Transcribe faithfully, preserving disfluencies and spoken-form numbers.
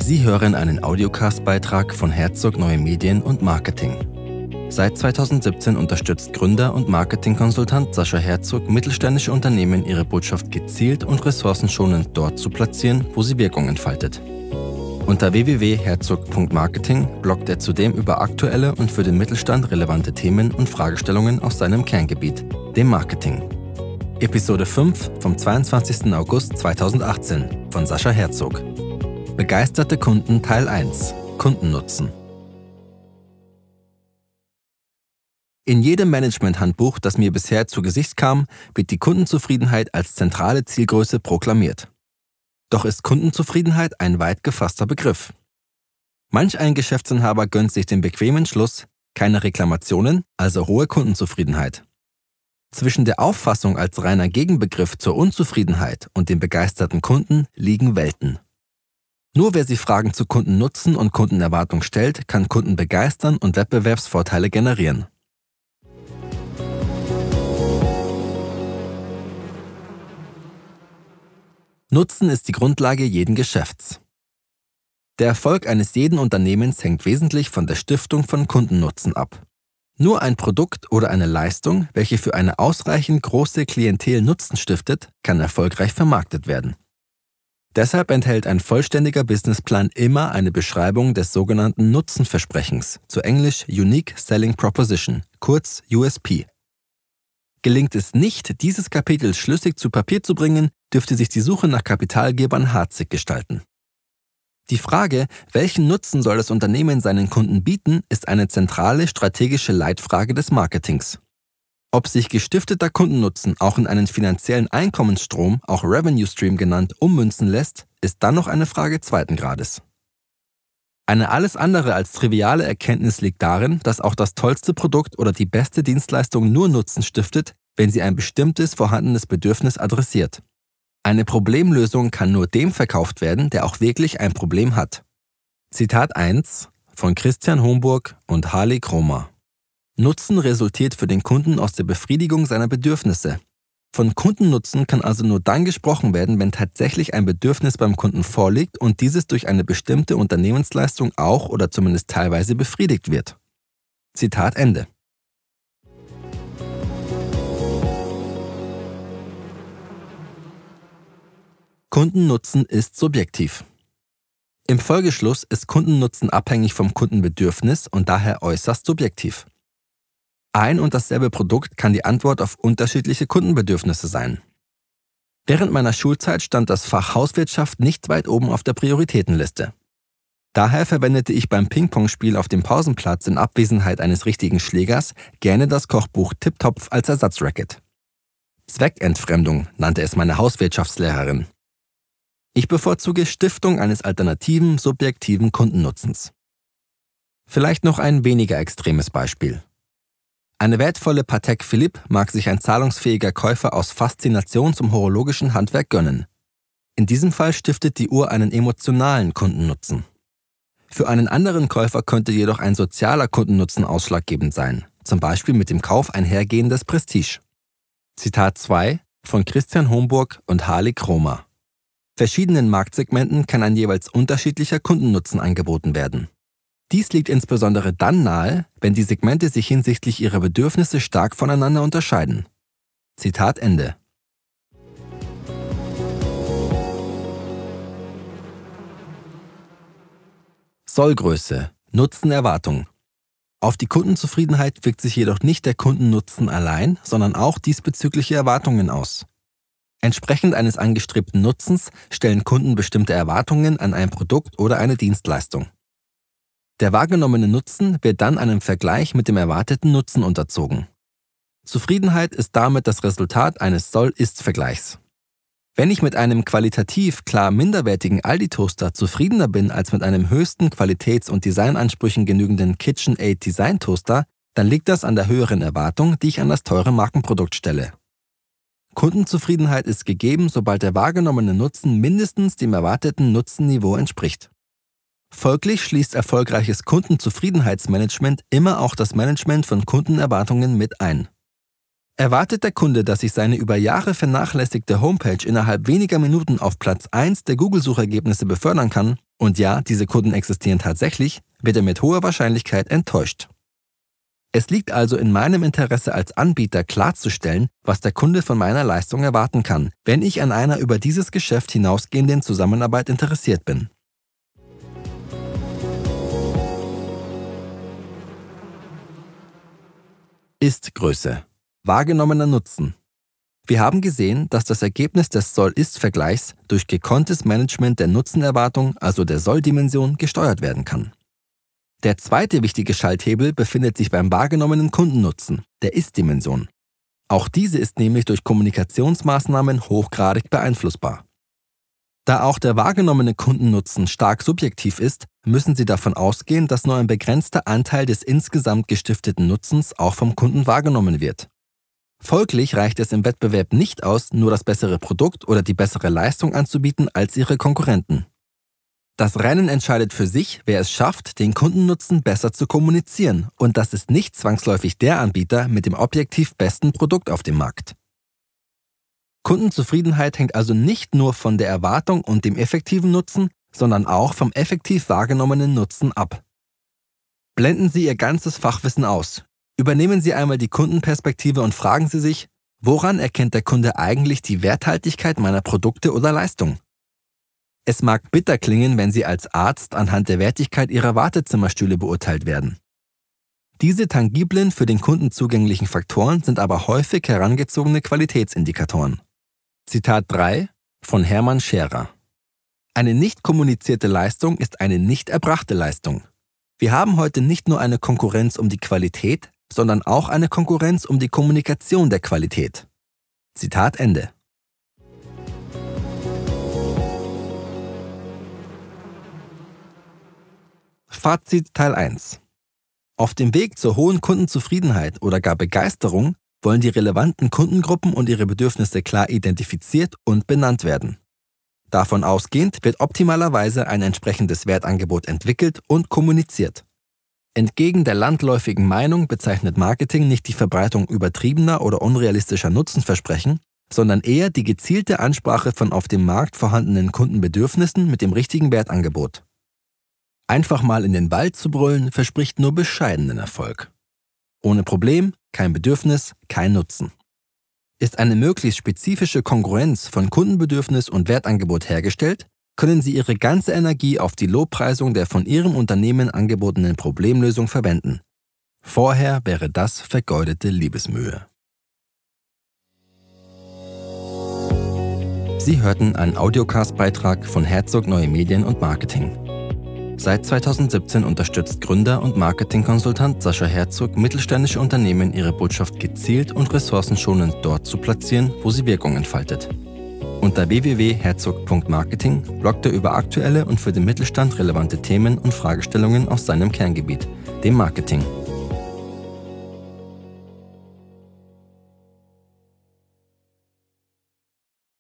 Sie hören einen Audiocast-Beitrag von Herzog Neue Medien und Marketing. Seit zweitausendsiebzehn unterstützt Gründer und Marketingkonsultant Sascha Herzog mittelständische Unternehmen, ihre Botschaft gezielt und ressourcenschonend dort zu platzieren, wo sie Wirkung entfaltet. Unter w w w punkt herzog punkt marketing bloggt er zudem über aktuelle und für den Mittelstand relevante Themen und Fragestellungen aus seinem Kerngebiet, dem Marketing. Episode fünf vom zweiundzwanzigsten August zweitausendachtzehn von Sascha Herzog. Begeisterte Kunden Teil eins. Kundennutzen. In jedem Management-Handbuch, das mir bisher zu Gesicht kam, wird die Kundenzufriedenheit als zentrale Zielgröße proklamiert. Doch ist Kundenzufriedenheit ein weit gefasster Begriff. Manch ein Geschäftsinhaber gönnt sich den bequemen Schluss, keine Reklamationen, also hohe Kundenzufriedenheit. Zwischen der Auffassung als reiner Gegenbegriff zur Unzufriedenheit und dem begeisterten Kunden liegen Welten. Nur wer sich Fragen zu Kundennutzen und Kundenerwartung stellt, kann Kunden begeistern und Wettbewerbsvorteile generieren. Nutzen ist die Grundlage jeden Geschäfts. Der Erfolg eines jeden Unternehmens hängt wesentlich von der Stiftung von Kundennutzen ab. Nur ein Produkt oder eine Leistung, welche für eine ausreichend große Klientel Nutzen stiftet, kann erfolgreich vermarktet werden. Deshalb enthält ein vollständiger Businessplan immer eine Beschreibung des sogenannten Nutzenversprechens, zu Englisch Unique Selling Proposition, kurz U S P. Gelingt es nicht, dieses Kapitel schlüssig zu Papier zu bringen, dürfte sich die Suche nach Kapitalgebern harzig gestalten. Die Frage, welchen Nutzen soll das Unternehmen seinen Kunden bieten, ist eine zentrale strategische Leitfrage des Marketings. Ob sich gestifteter Kundennutzen auch in einen finanziellen Einkommensstrom, auch Revenue Stream genannt, ummünzen lässt, ist dann noch eine Frage zweiten Grades. Eine alles andere als triviale Erkenntnis liegt darin, dass auch das tollste Produkt oder die beste Dienstleistung nur Nutzen stiftet, wenn sie ein bestimmtes vorhandenes Bedürfnis adressiert. Eine Problemlösung kann nur dem verkauft werden, der auch wirklich ein Problem hat. Zitat eins von Christian Homburg und Harley Kromer. Nutzen resultiert für den Kunden aus der Befriedigung seiner Bedürfnisse. Von Kundennutzen kann also nur dann gesprochen werden, wenn tatsächlich ein Bedürfnis beim Kunden vorliegt und dieses durch eine bestimmte Unternehmensleistung auch oder zumindest teilweise befriedigt wird. Zitat Ende. Kundennutzen ist subjektiv. Im Folgeschluss ist Kundennutzen abhängig vom Kundenbedürfnis und daher äußerst subjektiv. Ein und dasselbe Produkt kann die Antwort auf unterschiedliche Kundenbedürfnisse sein. Während meiner Schulzeit stand das Fach Hauswirtschaft nicht weit oben auf der Prioritätenliste. Daher verwendete ich beim Ping-Pong-Spiel auf dem Pausenplatz in Abwesenheit eines richtigen Schlägers gerne das Kochbuch Tipptopf als Ersatzracket. Zweckentfremdung nannte es meine Hauswirtschaftslehrerin. Ich bevorzuge Stiftung eines alternativen, subjektiven Kundennutzens. Vielleicht noch ein weniger extremes Beispiel. Eine wertvolle Patek Philippe mag sich ein zahlungsfähiger Käufer aus Faszination zum horologischen Handwerk gönnen. In diesem Fall stiftet die Uhr einen emotionalen Kundennutzen. Für einen anderen Käufer könnte jedoch ein sozialer Kundennutzen ausschlaggebend sein, zum Beispiel mit dem Kauf einhergehendes Prestige. Zitat zwei von Christian Homburg und Harley Kromer. Verschiedenen Marktsegmenten kann ein jeweils unterschiedlicher Kundennutzen angeboten werden. Dies liegt insbesondere dann nahe, wenn die Segmente sich hinsichtlich ihrer Bedürfnisse stark voneinander unterscheiden. Zitat Ende. Sollgröße, Nutzenerwartung. Auf die Kundenzufriedenheit wirkt sich jedoch nicht der Kundennutzen allein, sondern auch diesbezügliche Erwartungen aus. Entsprechend eines angestrebten Nutzens stellen Kunden bestimmte Erwartungen an ein Produkt oder eine Dienstleistung. Der wahrgenommene Nutzen wird dann einem Vergleich mit dem erwarteten Nutzen unterzogen. Zufriedenheit ist damit das Resultat eines Soll-Ist-Vergleichs. Wenn ich mit einem qualitativ klar minderwertigen Aldi-Toaster zufriedener bin als mit einem höchsten Qualitäts- und Designansprüchen genügenden KitchenAid Design-Toaster, dann liegt das an der höheren Erwartung, die ich an das teure Markenprodukt stelle. Kundenzufriedenheit ist gegeben, sobald der wahrgenommene Nutzen mindestens dem erwarteten Nutzenniveau entspricht. Folglich schließt erfolgreiches Kundenzufriedenheitsmanagement immer auch das Management von Kundenerwartungen mit ein. Erwartet der Kunde, dass sich seine über Jahre vernachlässigte Homepage innerhalb weniger Minuten auf Platz eins der Google-Suchergebnisse befördern kann, und ja, diese Kunden existieren tatsächlich, wird er mit hoher Wahrscheinlichkeit enttäuscht. Es liegt also in meinem Interesse als Anbieter klarzustellen, was der Kunde von meiner Leistung erwarten kann, wenn ich an einer über dieses Geschäft hinausgehenden Zusammenarbeit interessiert bin. Ist-Größe. Wahrgenommener Nutzen. Wir haben gesehen, dass das Ergebnis des Soll-Ist-Vergleichs durch gekonntes Management der Nutzenerwartung, also der Soll-Dimension, gesteuert werden kann. Der zweite wichtige Schalthebel befindet sich beim wahrgenommenen Kundennutzen, der Ist-Dimension. Auch diese ist nämlich durch Kommunikationsmaßnahmen hochgradig beeinflussbar. Da auch der wahrgenommene Kundennutzen stark subjektiv ist, müssen Sie davon ausgehen, dass nur ein begrenzter Anteil des insgesamt gestifteten Nutzens auch vom Kunden wahrgenommen wird. Folglich reicht es im Wettbewerb nicht aus, nur das bessere Produkt oder die bessere Leistung anzubieten als Ihre Konkurrenten. Das Rennen entscheidet für sich, wer es schafft, den Kundennutzen besser zu kommunizieren, und das ist nicht zwangsläufig der Anbieter mit dem objektiv besten Produkt auf dem Markt. Kundenzufriedenheit hängt also nicht nur von der Erwartung und dem effektiven Nutzen, sondern auch vom effektiv wahrgenommenen Nutzen ab. Blenden Sie Ihr ganzes Fachwissen aus. Übernehmen Sie einmal die Kundenperspektive und fragen Sie sich, woran erkennt der Kunde eigentlich die Werthaltigkeit meiner Produkte oder Leistung? Es mag bitter klingen, wenn Sie als Arzt anhand der Wertigkeit Ihrer Wartezimmerstühle beurteilt werden. Diese tangiblen, für den Kunden zugänglichen Faktoren sind aber häufig herangezogene Qualitätsindikatoren. Zitat drei von Hermann Scherer. Eine nicht kommunizierte Leistung ist eine nicht erbrachte Leistung. Wir haben heute nicht nur eine Konkurrenz um die Qualität, sondern auch eine Konkurrenz um die Kommunikation der Qualität. Zitat Ende. Fazit Teil eins. Auf dem Weg zur hohen Kundenzufriedenheit oder gar Begeisterung wollen die relevanten Kundengruppen und ihre Bedürfnisse klar identifiziert und benannt werden. Davon ausgehend wird optimalerweise ein entsprechendes Wertangebot entwickelt und kommuniziert. Entgegen der landläufigen Meinung bezeichnet Marketing nicht die Verbreitung übertriebener oder unrealistischer Nutzenversprechen, sondern eher die gezielte Ansprache von auf dem Markt vorhandenen Kundenbedürfnissen mit dem richtigen Wertangebot. Einfach mal in den Wald zu brüllen, verspricht nur bescheidenen Erfolg. Ohne Problem, kein Bedürfnis, kein Nutzen. Ist eine möglichst spezifische Kongruenz von Kundenbedürfnis und Wertangebot hergestellt, können Sie Ihre ganze Energie auf die Lobpreisung der von Ihrem Unternehmen angebotenen Problemlösung verwenden. Vorher wäre das vergeudete Liebesmühe. Sie hörten einen Audiocast-Beitrag von Herzog Neue Medien und Marketing. Seit zweitausendsiebzehn unterstützt Gründer und Marketingkonsultant Sascha Herzog mittelständische Unternehmen, ihre Botschaft gezielt und ressourcenschonend dort zu platzieren, wo sie Wirkung entfaltet. Unter w w w punkt herzog punkt marketing bloggt er über aktuelle und für den Mittelstand relevante Themen und Fragestellungen aus seinem Kerngebiet, dem Marketing.